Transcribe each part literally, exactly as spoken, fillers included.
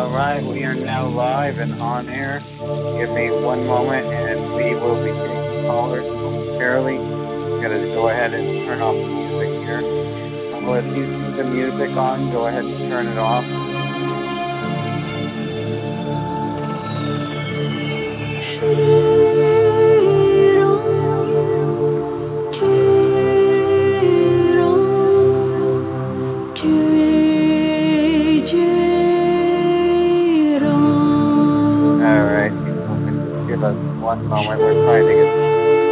All right, we are now live and on air. Give me one moment and we will be taking callers momentarily. I'm going to go ahead and turn off the music here. So if you see the music on, go ahead and turn it off. One moment, we're trying to get this.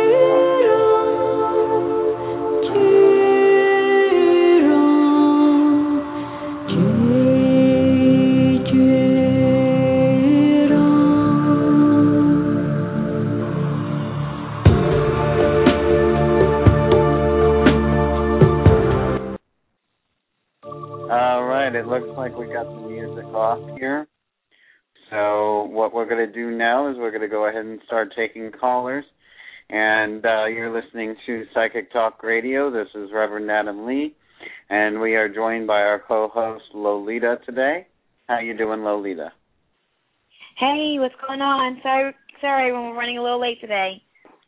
All right, it looks like we got the music off here. So what we're going to do now is we're going to go ahead and start taking callers. And uh, you're listening to Psychic Talk Radio. This is Reverend Adam Lee. And we are joined by our co-host, Lolita, today. How you doing, Lolita? Hey, what's going on? Sorry, sorry, we're running a little late today.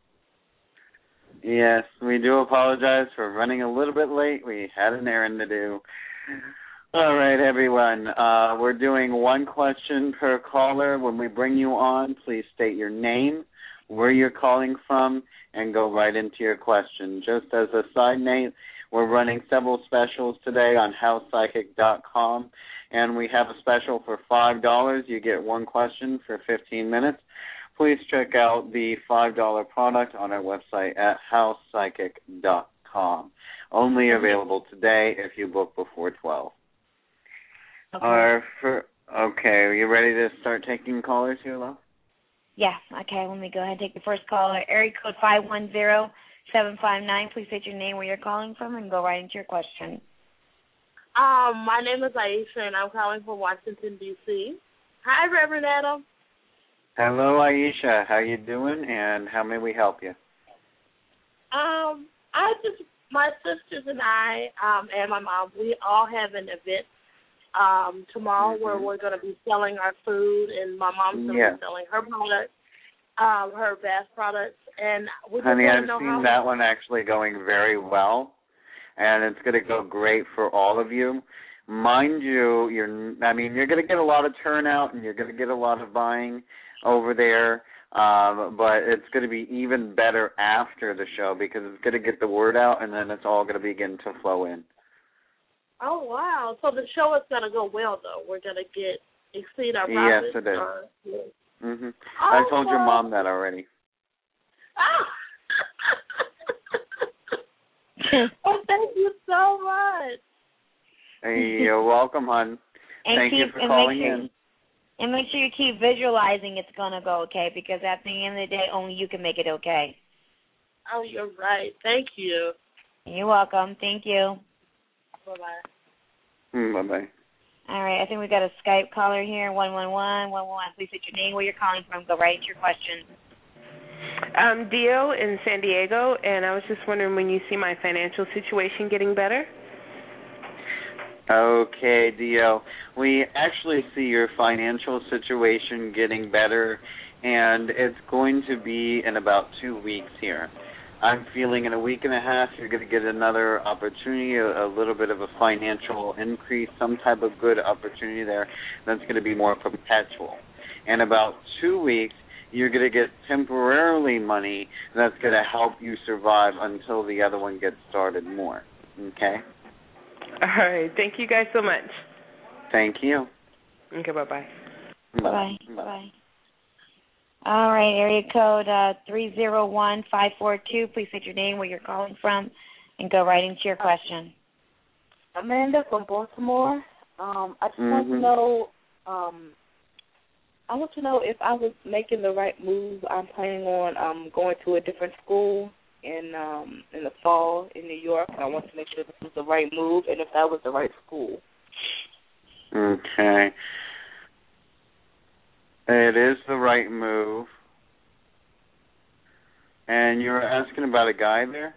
Yes, we do apologize for running a little bit late. We had an errand to do. All right, everyone. Uh, we're doing one question per caller. When we bring you on, please state your name, where you're calling from, and go right into your question. Just as a side note, we're running several specials today on house psychic dot com, and we have a special for five dollars. You get one question for fifteen minutes. Please check out the five dollar product on our website at house psychic dot com. Only available today if you book before twelve. Okay. Our for, okay, are you ready to start taking callers here, love? Yeah, okay, let me go ahead and take the first caller. Area code five one zero, seven five nine. Please state your name, where you're calling from, and go right into your question. Um, my name is Aisha, and I'm calling from Washington, D C Hi, Reverend Adam. Hello, Aisha. How you doing, and how may we help you? Um, I just, my sisters and I, um, and my mom, we all have an event Um, tomorrow mm-hmm. where we're going to be selling our food, and my mom's going to yeah. be selling her products, um, her Bass products. And we Honey, just I've know seen how that one actually going very well, and it's going to go great for all of you. Mind you, you're, I mean, you're going to get a lot of turnout, and you're going to get a lot of buying over there, um, but it's going to be even better after the show because it's going to get the word out, and then it's all going to begin to flow in. Oh, wow. So the show is going to go well, though. We're going to get, exceed our profits. Yes, it is. Or, yes. Mm-hmm. Oh, I told your well. mom that already. Oh. Oh, thank you so much. Hey, you're welcome, hon. And Thank keep, you for and calling make sure, in. And make sure you keep visualizing it's going to go okay, because at the end of the day, only you can make it okay. Oh, you're right. Thank you. You're welcome. Thank you. Bye-bye. Mm, bye-bye. All right, I think we got a Skype caller here, one one one, one one one. Please state your name, where you're calling from. Go right into your question. I'm Dio in San Diego, and I was just wondering when you see my financial situation getting better. Okay, Dio. We actually see your financial situation getting better, and it's going to be in about two weeks here. I'm feeling in a week and a half you're going to get another opportunity, a, a little bit of a financial increase, some type of good opportunity there that's going to be more perpetual. In about two weeks, you're going to get temporarily money that's going to help you survive until the other one gets started more. Okay? All right. Thank you guys so much. Thank you. Okay, bye-bye. Bye-bye. Bye-bye. All right, area code uh, three zero one, five four two. Please state your name, where you're calling from, and go right into your question. Amanda from Baltimore. Um, I just mm-hmm. want to know, um, I want to know if I was making the right move. I'm planning on um, going to a different school in um, in the fall in New York, and I want to make sure this was the right move and if that was the right school. Okay. It is the right move. And you were asking about a guy there?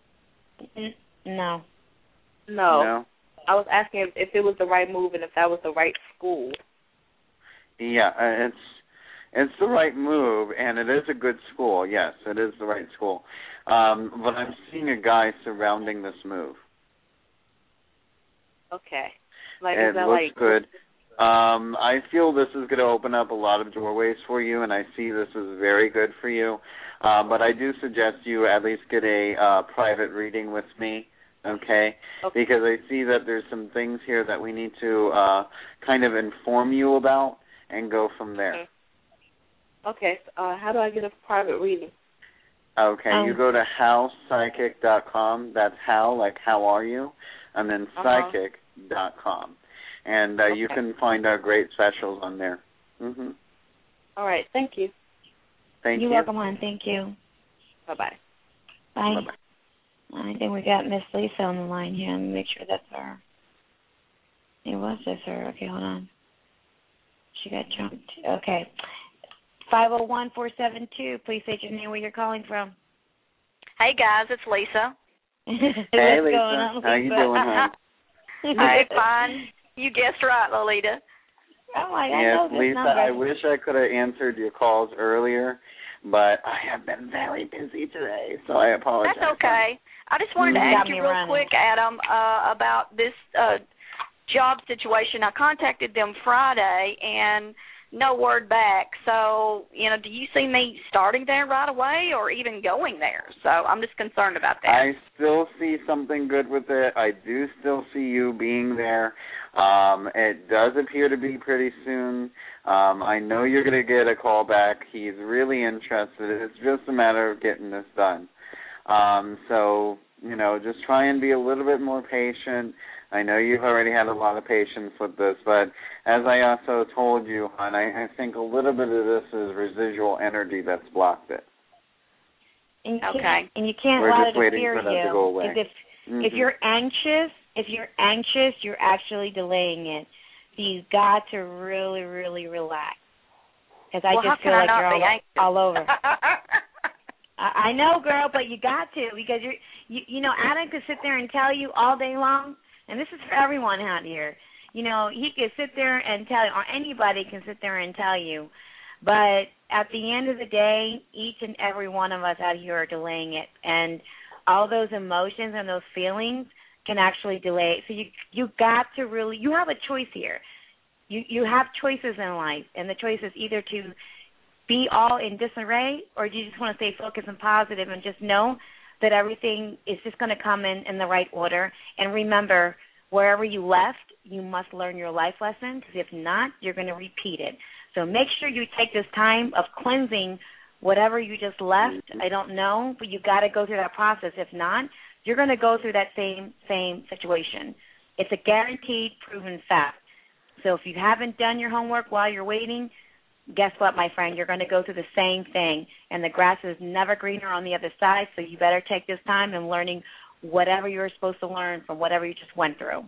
No. No. No? I was asking if, if it was the right move and if that was the right school. Yeah, uh, it's it's the right move, and it is a good school. Yes, it is the right school. Um, but I'm seeing a guy surrounding this move. Okay. Like, it is that looks like good. Um, I feel this is going to open up a lot of doorways for you, and I see this is very good for you. Uh, but I do suggest you at least get a uh, private reading with me, okay? okay? Because I see that there's some things here that we need to uh, kind of inform you about and go from there. Okay. Okay. Uh, how do I get a private reading? Okay, um, you go to how psychic dot com. That's how, like how are you, and then Uh-huh. psychic dot com. And uh, okay. you can find our great specials on there. Mm-hmm. All right. Thank you. Thank You're you. welcome, hon. Thank you. Bye-bye. Bye. Bye-bye. I think we got Miss Lisa on the line here. Let me make sure that's her. It was this her. Okay, hold on. She got jumped. Okay. five oh one, four seven two. Please state your name, where you're calling from. Hey, guys. It's Lisa. Hey, What's Lisa. going on, Lisa? How you doing, hon? Hey, fine. You guessed right, Lolita. Oh, my God. Yes, I know this Lisa, number. I wish I could have answered your calls earlier, but I have been very busy today, so I apologize. That's okay. I just wanted to You got ask me you real running. quick, Adam, uh, about this uh, job situation. I contacted them Friday, and no word back. So, you know, do you see me starting there right away or even going there? So I'm just concerned about that. I still see something good with it. I do still see you being there. Um, it does appear to be pretty soon. Um, I know you're going to get a call back. He's really interested. It's just a matter of getting this done. Um, so, you know, just try and be a little bit more patient. I know you've already had a lot of patience with this, but as I also told you, hon, I, I think a little bit of this is residual energy that's blocked it. And you Okay. can't, and you can't We're allow just it to waiting fear for that you. to go away. 'Cause if Mm-hmm. if you're anxious, if you're anxious, you're actually delaying it. So you've got to really, really relax. Because I well, how just feel can I like not you're be all, anxious? all over. I, I know, girl, but you got to because you're, you, you know, Adam could sit there and tell you all day long, and this is for everyone out here. You know, he could sit there and tell you, or anybody can sit there and tell you. But at the end of the day, each and every one of us out here are delaying it, and all those emotions and those feelings can actually delay it. So you you got to really, you have a choice here. You you have choices in life, and the choice is either to be all in disarray, or do you just want to stay focused and positive and just know that everything is just going to come in in the right order. And remember, wherever you left, you must learn your life lesson, because if not, you're going to repeat it. So make sure you take this time of cleansing whatever you just left. I don't know, but you got to go through that process. If not, you're going to go through that same same situation. It's a guaranteed, proven fact. So if you haven't done your homework while you're waiting, guess what, my friend? You're going to go through the same thing, and the grass is never greener on the other side, so you better take this time and learning whatever you're supposed to learn from whatever you just went through.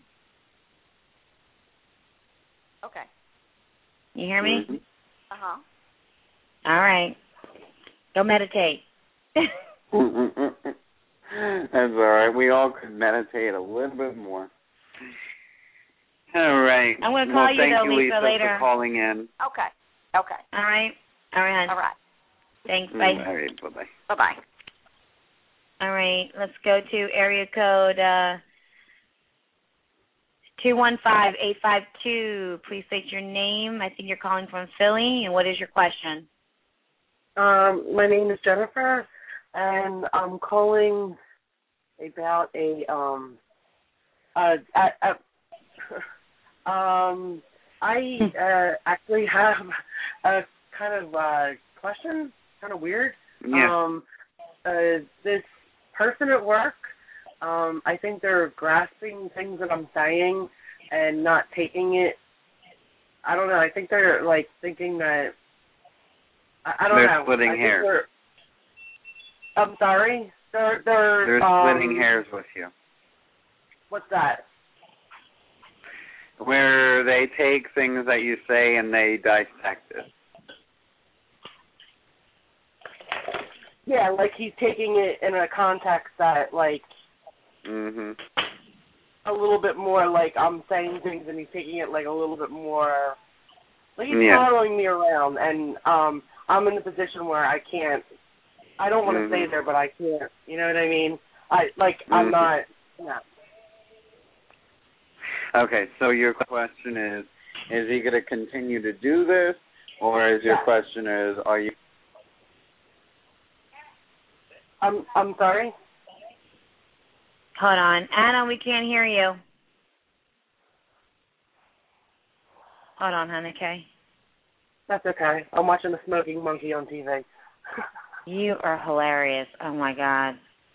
Okay. You hear me? Mm-hmm. Uh-huh. All right. Go meditate. That's all right. We all could meditate a little bit more. All right. I'm going to call well, you, thank though, you, Lisa, Lisa, later. for calling in. Okay. Okay. All right. All right, hon. All right. Thanks. Bye. All right. Bye-bye. Bye-bye. All right. Let's go to area code uh, two one five, eight five two. Please state your name. I think you're calling from Philly. And what is your question? Um, my name is Jennifer, and I'm calling about a um uh, a, a um I uh, actually have a kind of uh, question, kind of weird. Yeah. Um, uh, this person at work, um, I think they're grasping things that I'm saying and not taking it. I don't know. I think they're like thinking that. I, I don't they're know. splitting I think hairs. they're- I'm sorry. They're they're They're um, splitting hairs with you. What's that? Where they take things that you say and they dissect it. Yeah, like he's taking it in a context that, like, Mhm. a little bit more like I'm saying things, and he's taking it like a little bit more Like he's Yeah. following me around, and um, I'm in a position where I can't. I don't want to mm-hmm. stay there, but I can't. You know what I mean? I like. Mm-hmm. I'm not. Yeah. Okay, so your question is: is he going to continue to do this, or is your Yeah. question is: are you? I'm. I'm sorry. Hold on, Anna, we can't hear you. Hold on, honey, okay? That's okay. I'm watching the Smoking Monkey on T V. You are hilarious. Oh, my God.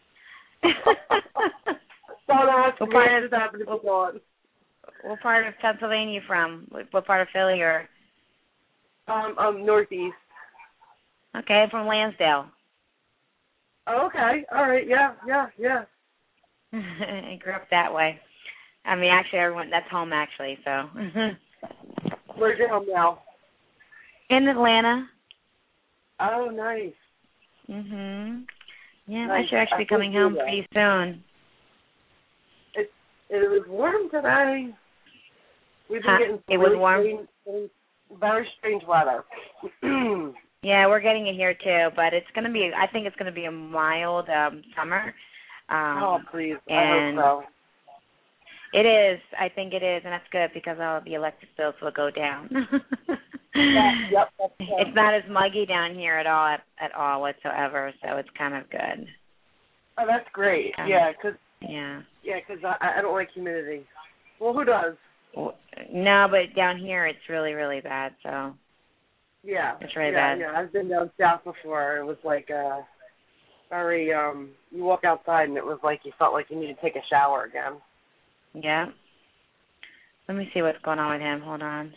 Don't ask what me. part I of, just happened to be on. What part of Pennsylvania you from? What, what part of Philly or? Um, um, Northeast. Okay, I'm from Lansdale. Oh, okay. All right. Yeah, yeah, yeah. I grew up that way. I mean, actually, everyone, that's home, actually, so. Where's your home now? In Atlanta. Oh, nice. Mhm. Yeah, Nice. I should actually I be coming feel home that. pretty soon. It it was warm today. We've been Huh? getting It was really warm? strange, strange, very strange weather. Yeah, we're getting it here too, but it's gonna be. I think it's gonna be a mild um summer. Um, oh, please. and I hope so. it is. I think it is, and that's good because all the electric bills will go down. Yeah, yep, that's good. It's not as muggy down here at all, at, at all whatsoever. So it's kind of good. Oh, that's great. Um, yeah, because yeah. yeah, cause I, I don't like humidity. Well, who does? No, but down here it's really, really bad. So Yeah, it's really yeah, bad. yeah. I've been down south before. It was like uh, very. Um, you walk outside and it was like you felt like you needed to take a shower again. Yeah. Let me see what's going on with him. Hold on.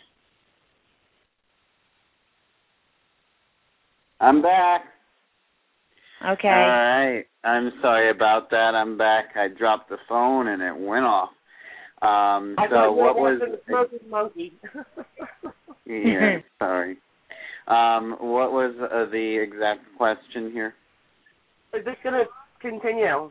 I'm back. Okay. All right. I'm sorry about that. I'm back. I dropped the phone and it went off. Um, I so thought you what were was? watching the Smoking Monkey. Yeah. Sorry. Um, what was uh, the exact question here? Is this going to continue?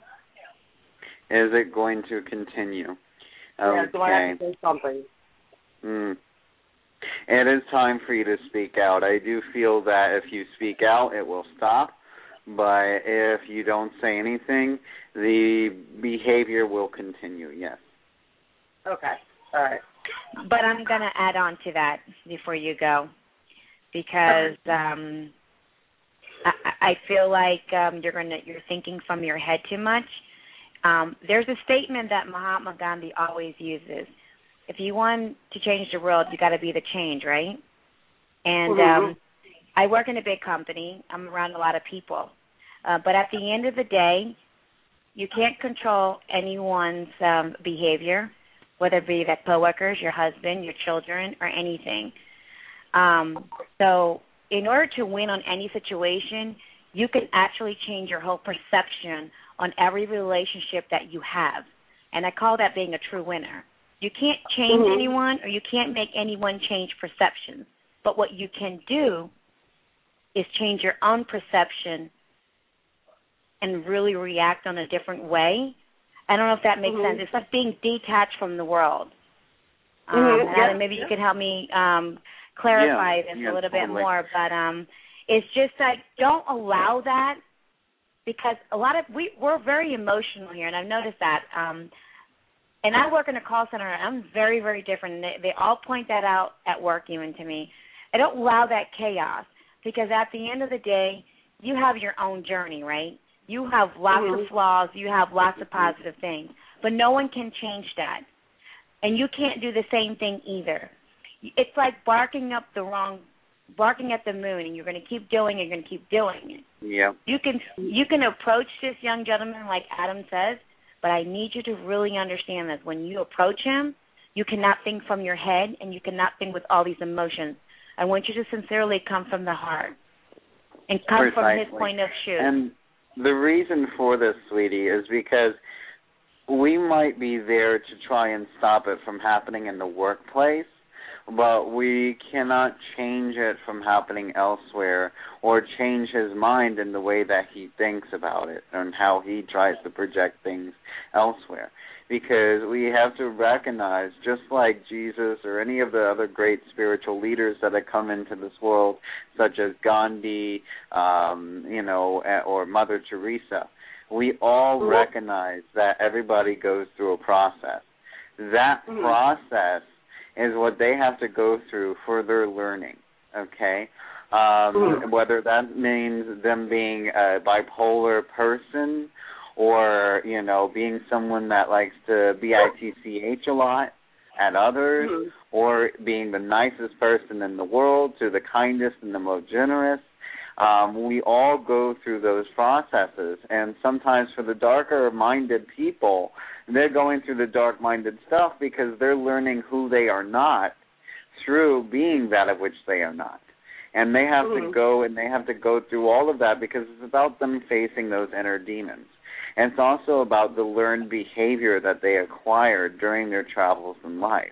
Is it going to continue? Yeah, Okay. do I have to say something? Mm. It is time for you to speak out. I do feel that if you speak out, it will stop. But if you don't say anything, the behavior will continue, yes. Okay. All right. But I'm going to add on to that before you go because um, I, I feel like um, you're going to you're thinking from your head too much. Um, there's a statement that Mahatma Gandhi always uses. If you want to change the world, you got to be the change, right? And mm-hmm. um, I work in a big company. I'm around a lot of people. Uh, but at the end of the day, you can't control anyone's um, behavior, whether it be their coworkers, your husband, your children, or anything. Um, so in order to win on any situation, you can actually change your whole perception on every relationship that you have. And I call that being a true winner. You can't change mm-hmm. anyone or you can't make anyone change perceptions. But what you can do is change your own perception and really react on a different way. I don't know if that makes mm-hmm. sense. It's like being detached from the world. Um, mm-hmm. and yeah, Adam, maybe yeah. you could help me um, clarify yeah, this yeah, a little totally. bit more. But um, it's just like don't allow that because a lot of we we're very emotional here, and I've noticed that. Um, and I work in a call center. And I'm very, very different. And they, they all point that out at work, even to me. I don't allow that chaos because at the end of the day, you have your own journey, right? You have lots mm-hmm. of flaws. You have lots of positive things. But no one can change that. And you can't do the same thing either. It's like barking up the wrong, barking at the moon, and you're going to keep doing it, you're going to keep doing it. Yeah. You can you can approach this young gentleman like Adam says, but I need you to really understand that when you approach him, you cannot think from your head, and you cannot think with all these emotions. I want you to sincerely come from the heart and come Precisely. from his point of view. And the reason for this, sweetie, is because we might be there to try and stop it from happening in the workplace, but we cannot change it from happening elsewhere or change his mind in the way that he thinks about it and how he tries to project things elsewhere. Because we have to recognize, just like Jesus or any of the other great spiritual leaders that have come into this world, such as Gandhi, um, you know, or Mother Teresa, we all mm-hmm. recognize that everybody goes through a process. That mm-hmm. process is what they have to go through for their learning, okay? Um, mm-hmm. Whether that means them being a bipolar person or, you know, being someone that likes to B I T C H a lot at others, mm-hmm. or being the nicest person in the world to the kindest and the most generous. Um, we all go through those processes, and sometimes for the darker-minded people, they're going through the dark-minded stuff because they're learning who they are not through being that of which they are not. And they have mm-hmm. to go and they have to go through all of that because it's about them facing those inner demons. And it's also about the learned behavior that they acquired during their travels in life.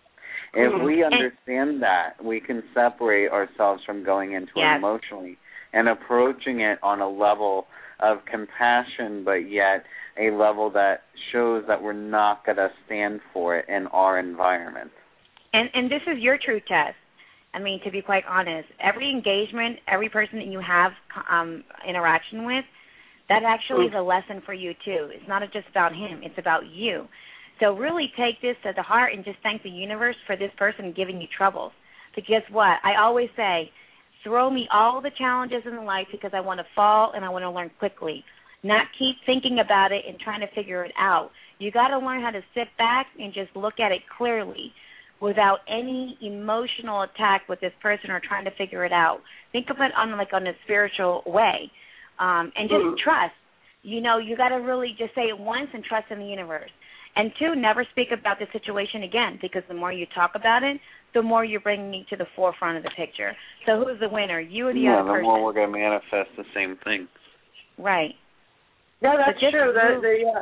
If mm-hmm. we understand that, we can separate ourselves from going into yes. it emotionally and approaching it on a level of compassion, but yet a level that shows that we're not going to stand for it in our environment. And and this is your true test. I mean, to be quite honest, every engagement, every person that you have um, interaction with, that actually is a lesson for you, too. It's not just about him. It's about you. So really take this to the heart and just thank the universe for this person giving you troubles. But guess what? I always say, throw me all the challenges in life because I want to fall and I want to learn quickly, not keep thinking about it and trying to figure it out. You got to learn how to sit back and just look at it clearly without any emotional attack with this person or trying to figure it out. Think of it on like on a spiritual way. Um, and just mm-hmm. trust. You know, you got to really just say it once and trust in the universe. And two, never speak about the situation again because the more you talk about it, the more you're bringing it to the forefront of the picture. So who's the winner, you or the yeah, other person? Yeah, the more we're going to manifest the same thing. Right. No, that's true. That, that, yeah.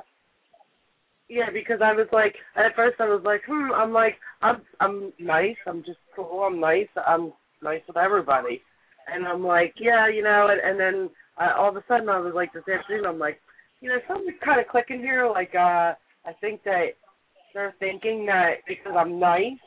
Yeah, because I was like, at first I was like, hmm, I'm like, I'm I'm nice, I'm just cool, I'm nice, I'm nice with everybody. And I'm like, yeah, you know, and, and then uh, all of a sudden I was like, this afternoon, I'm like, you know, something's kind of clicking here. Like, uh, I think that they're thinking that because I'm nice,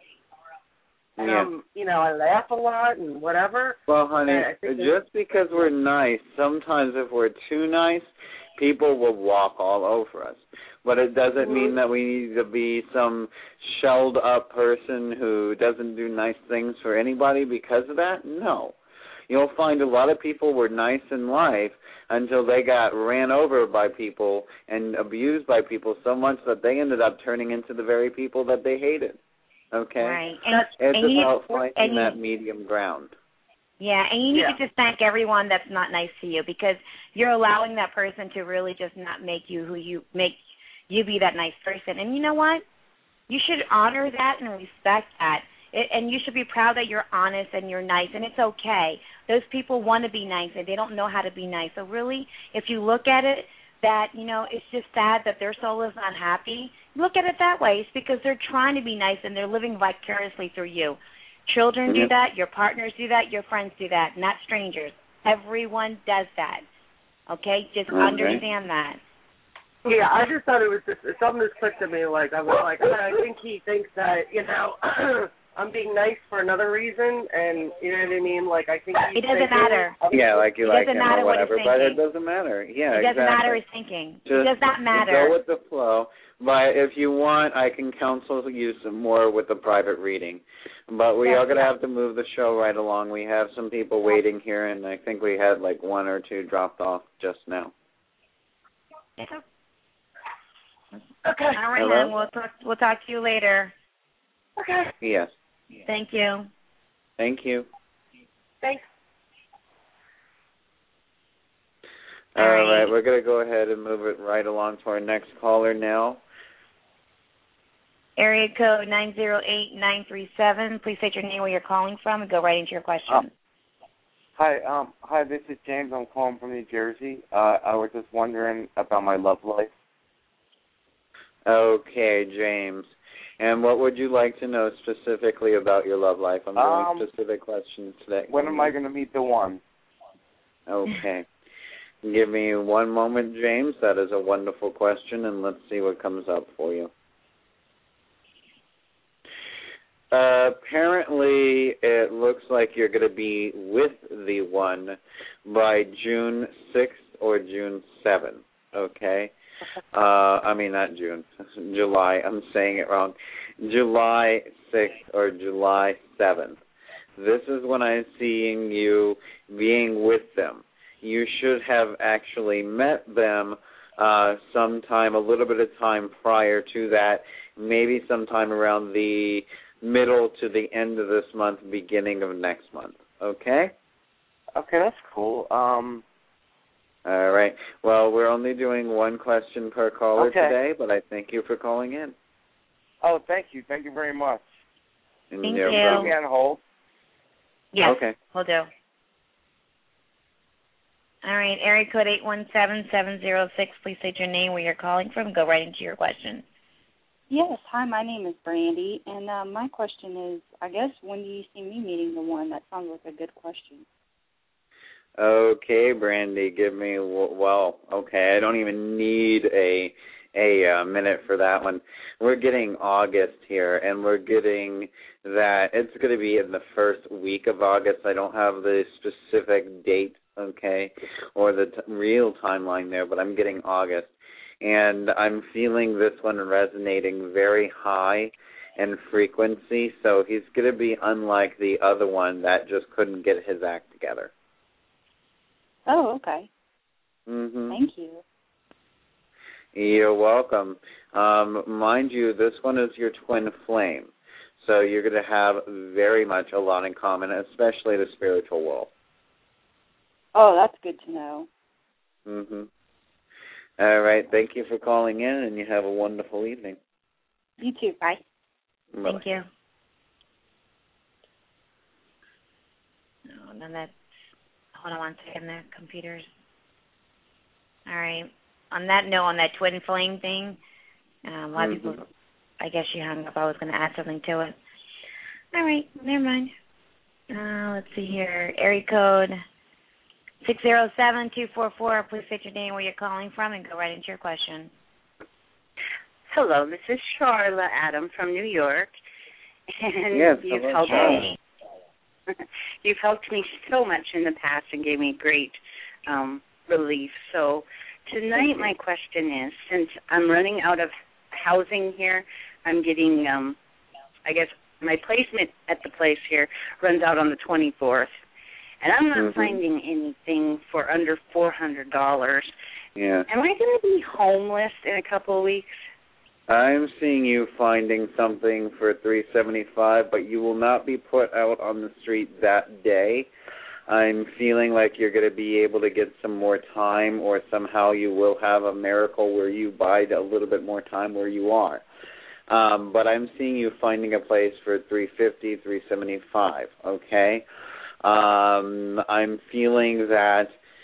and yeah. I'm, you know, I laugh a lot and whatever. Well, honey, just because we're nice, sometimes if we're too nice, people will walk all over us. But it doesn't mm-hmm. mean that we need to be some shelled up person who doesn't do nice things for anybody because of that. No. You'll find a lot of people were nice in life until they got ran over by people and abused by people so much that they ended up turning into the very people that they hated. Okay? Right. And, it's and about you, finding and that you, medium ground. Yeah, and you need yeah. to just thank everyone that's not nice to you because you're allowing that person to really just not make you who you make you be that nice person. And you know what? You should honor that and respect that. It, and you should be proud that you're honest and you're nice, and it's okay. Those people want to be nice, and they don't know how to be nice. So really, if you look at it that, you know, it's just sad that their soul is not happy, look at it that way. It's because they're trying to be nice, and they're living vicariously through you. Children do that. Your partners do that. Your friends do that, not strangers. Everyone does that. Okay? Just okay. understand that. Yeah, I just thought it was just something that clicked to me. Like, I was like, I think he thinks that, you know, I'm being nice for another reason, and you know what I mean? Like, I think he's it doesn't thinking, matter. Yeah, like you it like doesn't him matter or whatever, what he's but thinking. it doesn't matter. Yeah, it doesn't exactly. matter his thinking. Just it does not matter. Go with the flow. But if you want, I can counsel you some more with the private reading. But we yeah, are going to yeah. have to move the show right along. We have some people waiting here, and I think we had like one or two dropped off just now. Yeah. Okay. All right, Hello? then. We'll talk, we'll talk to you later. Okay. Yes. Thank you. Thank you. Thanks. All right. right, we're going to go ahead and move it right along to our next caller now. Area code nine zero eight nine three seven. Please state your name, where you're calling from, and go right into your question. Uh, hi, um, hi. This is James. I'm calling from New Jersey. Uh, I was just wondering about my love life. Okay, James. And what would you like to know specifically about your love life? I'm doing Um, specific questions today. When am I going to meet the one? Okay. Give me one moment, James. That is a wonderful question, and let's see what comes up for you. Uh, apparently, it looks like you're going to be with the one by June sixth or June seventh, okay? Uh, I mean, not June, July. I'm saying it wrong. July sixth or July seventh. This is when I'm seeing you being with them. You should have actually met them uh, sometime, a little bit of time prior to that, maybe sometime around the middle to the end of this month, beginning of next month. Okay? Okay, that's cool. Um, All right. Well, we're only doing one question per caller okay. today, but I thank you for calling in. Oh, thank you. Thank you very much. And Thank you're you. welcome. Put me on hold. Yes, Okay. we'll do. All right, area code eight one seven, seven zero six. Please state your name, where you're calling from, and go right into your question. Yes, hi, my name is Brandy, and uh, my question is, I guess, when do you see me meeting the one? That sounds like a good question. Okay, Brandy, give me, well, okay, I don't even need a a uh, minute for that one. We're getting August here, and we're getting that it's going to be in the first week of August. I don't have the specific date, okay, or the t- real timeline there, but I'm getting August. And I'm feeling this one resonating very high in frequency, so he's going to be unlike the other one that just couldn't get his act together. Oh, okay. Mm-hmm. Thank you. You're welcome. Um, mind you, this one is your twin flame, so you're going to have very much a lot in common, especially the spiritual world. Oh, that's good to know. Mm-hmm. All right. Thank you for calling in, and you have a wonderful evening. You too. Bye. Bye-bye. Thank you. No, then that. Hold on one second there, computers. All right. On that note, on that twin flame thing, um, a lot of mm-hmm. people, I guess she hung up. I was going to add something to it. All right. Never mind. Uh, let's see here. Area code six zero seven, two four four. Please state your name, where you're calling from, and go right into your question. Hello, this is Charla Adam from New York. And yes, you've hello, helped Charla. me. You've helped me so much in the past and gave me great um, relief. So tonight my question is, since I'm running out of housing here, I'm getting, um, I guess, my placement at the place here runs out on the twenty-fourth. And I'm not mm-hmm. finding anything for under four hundred dollars. Yeah. Am I going to be homeless in a couple of weeks? I'm seeing you finding something for three seventy-five, but you will not be put out on the street that day. I'm feeling like you're going to be able to get some more time, or somehow you will have a miracle where you bide a little bit more time where you are. Um, but I'm seeing you finding a place for three fifty, three seventy-five. Okay. Um, I'm feeling that.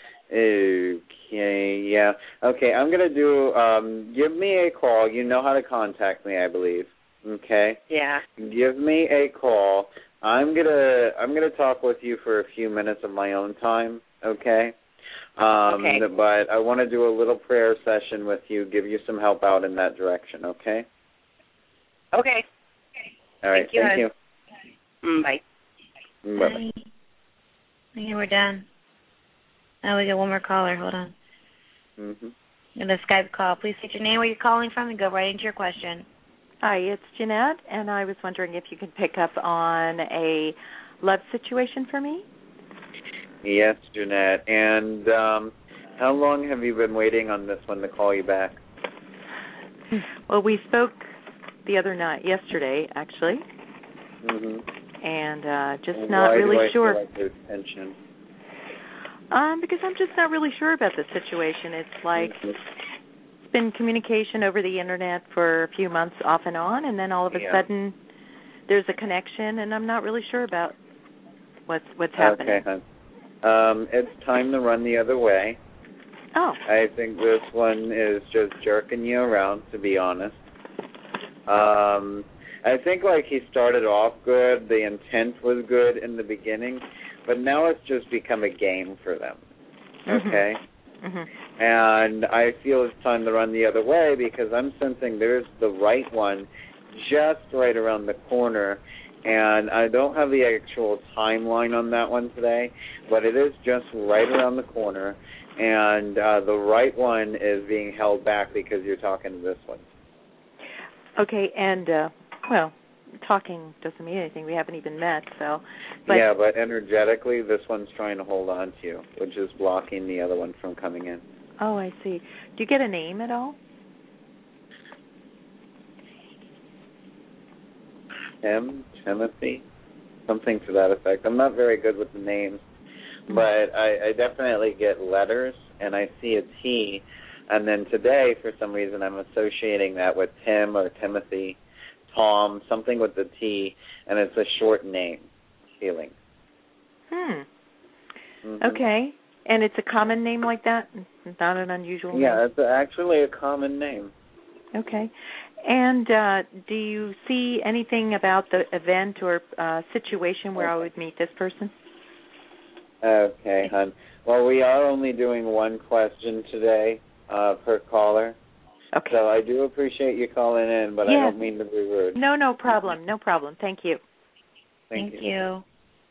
Okay, yeah. Okay, I'm going to do, um, give me a call. You know how to contact me, I believe. Okay? Yeah. Give me a call. I'm going to I'm going to talk with you for a few minutes of my own time, okay? Um, okay. But I want to do a little prayer session with you, give you some help out in that direction, okay? Okay. All right, thank you. Thank you. Mm, bye. Bye-bye. Okay, we're done. Oh, we got one more caller. Hold on. Mm-hmm. And a Skype call. Please state your name, where you're calling from, and go right into your question. Hi, it's Jeanette, and I was wondering if you could pick up on a love situation for me. Yes, Jeanette. And um, how long have you been waiting on this one to call you back? Well, we spoke the other night, yesterday, actually, mm-hmm. and uh, just and not why really do I sure. Feel like there's tension? Um, because I'm just not really sure about the situation. It's like mm-hmm. it's been communication over the Internet for a few months off and on, and then all of a yeah. sudden there's a connection, and I'm not really sure about what's what's happening. Okay, hon. Um, it's time to run the other way. Oh. I think this one is just jerking you around, to be honest. Um, I think like he started off good, the intent was good in the beginning, but now it's just become a game for them. Okay? Mm-hmm. And I feel it's time to run the other way because I'm sensing there's the right one just right around the corner, and I don't have the actual timeline on that one today, but it is just right around the corner, and uh, the right one is being held back because you're talking to this one. Okay, and, uh, well, talking doesn't mean anything. We haven't even met, so. But yeah, but energetically, this one's trying to hold on to you, which is blocking the other one from coming in. Oh, I see. Do you get a name at all? Tim, Timothy, something to that effect. I'm not very good with the names, but I, I definitely get letters, and I see a T, and then today, for some reason, I'm associating that with Tim or Timothy, Tom, something with the T, and it's a short name, feeling. Hmm. Mm-hmm. Okay. And it's a common name like that? Not an unusual yeah, name? Yeah, it's actually a common name. Okay. And uh, do you see anything about the event or uh, situation where okay. I would meet this person? Okay, hon. Well, we are only doing one question today uh, per caller. Okay. So I do appreciate you calling in, but yeah. I don't mean to be rude. No, no problem. No problem. Thank you. Thank, Thank you. you.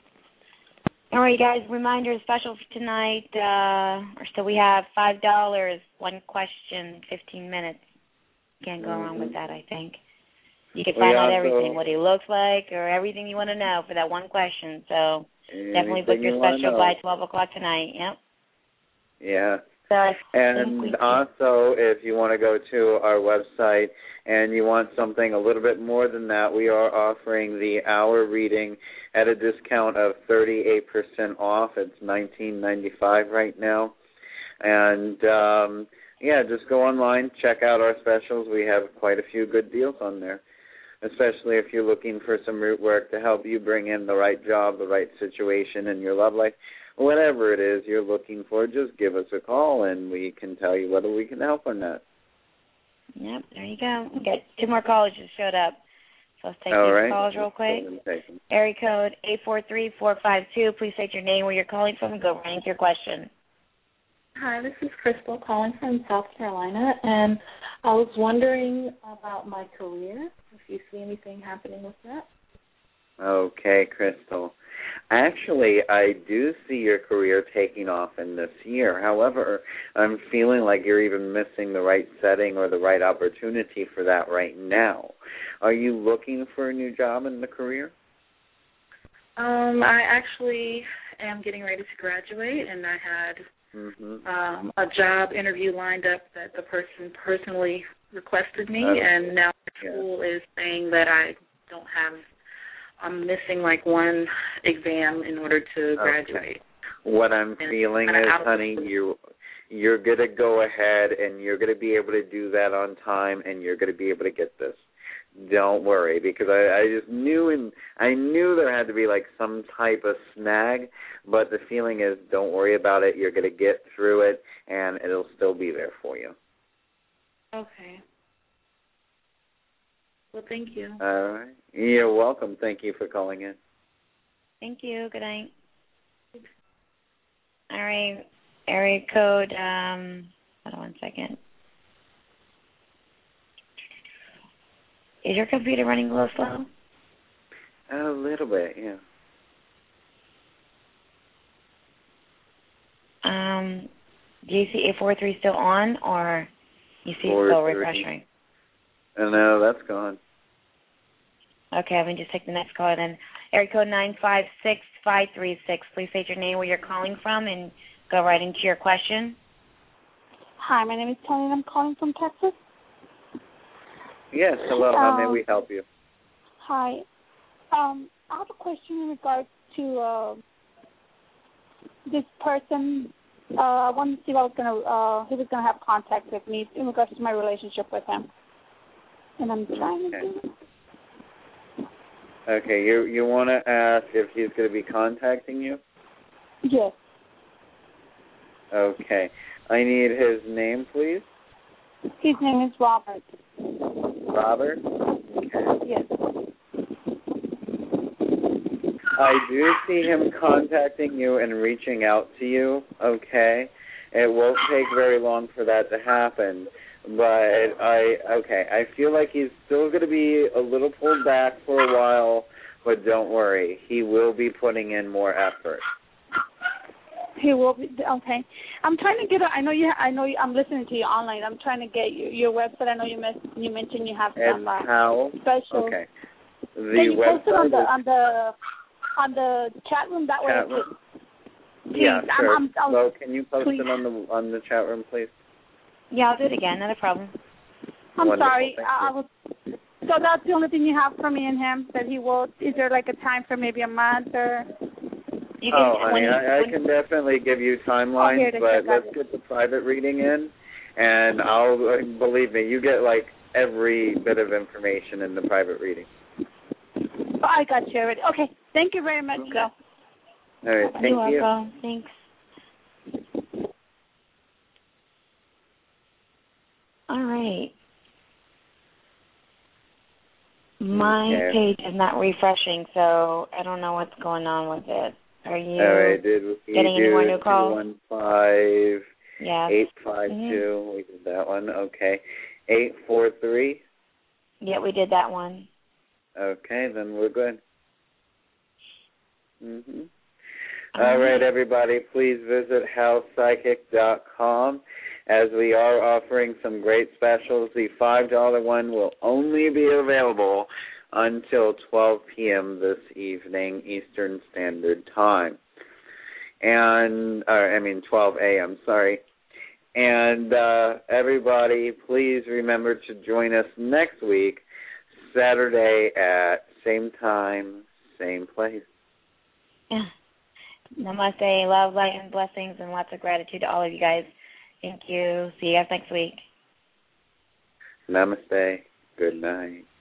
All right, guys, reminder special for tonight. Uh, so we have five dollars, one question, fifteen minutes. Can't go mm-hmm. wrong with that, I think. You can find we out also, everything, what he looks like, or everything you want to know for that one question. So definitely book your you special by twelve o'clock tonight. Yep. Yeah. So and also, if you want to go to our website and you want something a little bit more than that, we are offering the hour reading at a discount of thirty-eight percent off. It's nineteen ninety-five right now. And, um, yeah, just go online, check out our specials. We have quite a few good deals on there, especially if you're looking for some root work to help you bring in the right job, the right situation in your love life. Whatever it is you're looking for, just give us a call, and we can tell you whether we can help or not. Yep, there you go. We got two more callers just showed up. So let's take All these right. calls real quick. Area code eight four three, four five two. Please state your name, where you're calling from, and go right into your question. Hi, this is Crystal calling from South Carolina, and I was wondering about my career, if you see anything happening with that. Okay, Crystal. Actually, I do see your career taking off in this year. However, I'm feeling like you're even missing the right setting or the right opportunity for that right now. Are you looking for a new job in the career? Um, I actually am getting ready to graduate, and I had mm-hmm. um, a job interview lined up that the person personally requested me, okay. and now the school yeah. is saying that I don't have I'm missing like one exam in order to graduate. Okay. What I'm and feeling is, honey, you you're gonna go ahead and you're gonna be able to do that on time, and you're gonna be able to get this. Don't worry, because I, I just knew and I knew there had to be like some type of snag, but the feeling is, don't worry about it. You're gonna get through it, and it'll still be there for you. Okay. Well, thank you. All right. You're welcome. Thank you for calling in. Thank you. Good night. All right. Area code, um, hold on one second. Is your computer running a little slow? A little bit, yeah. Um, do you see eight four three still on, or you see it still refreshing? Uh, no, that's gone. Okay, let me just take the next call then. Area code nine five six five three six. Please state your name, where you're calling from, and go right into your question. Hi, my name is Tony, and I'm calling from Texas. Yes, hello. Um, How may we help you? Hi. Um, I have a question in regards to uh, this person. Uh, I wanted to see if I was gonna, uh, he was going to have contact with me in regards to my relationship with him. And I'm trying okay. to do it. Okay, you you want to ask if he's going to be contacting you? Yes. Okay. I need his name, please. His name is Robert. Robert? Okay. Yes. I do see him contacting you and reaching out to you, okay? It won't take very long for that to happen. But I, okay, I feel like he's still going to be a little pulled back for a while, but don't worry. He will be putting in more effort. He will be, okay. I'm trying to get, a, I know you, I know you, I'm listening to you online. I'm trying to get your, your website. I know you, mes- you mentioned you have some uh, how? special. Okay. The Can you post it on the, is, on the, on the chat room? That way. Chat room? Please, yeah, sure. I'm, I'm, so can you post please. it on the on the chat room, please? Yeah, I'll do it again. Not a problem. I'm Wonderful, sorry. I, I was. So that's the only thing you have for me and him. That he will. Is there like a time for maybe a month or? You oh, honey, I, I can definitely give you timelines, oh, but let's it. get the private reading in, and I'll believe me, you get like every bit of information in the private reading. Oh, I got you already. Okay, thank you very much, okay. Joe. All right, thank You're you. welcome. Thanks. All right. My okay. page is not refreshing, so I don't know what's going on with it. Are you All right, did we getting any more new calls? One five yeah. eight five two. Mm-hmm. We did that one. Okay, eight four three. Yeah, we did that one. Okay, then we're good. Mhm. All right, everybody, please visit house psychic dot com as we are offering some great specials. The five dollar one will only be available until twelve p.m. this evening, Eastern Standard Time. And, or, I mean, twelve a.m., sorry. And uh, everybody, please remember to join us next week, Saturday at same time, same place. Yeah. Namaste, love, light, and blessings, and lots of gratitude to all of you guys. Thank you. See you guys next week. Namaste. Good night.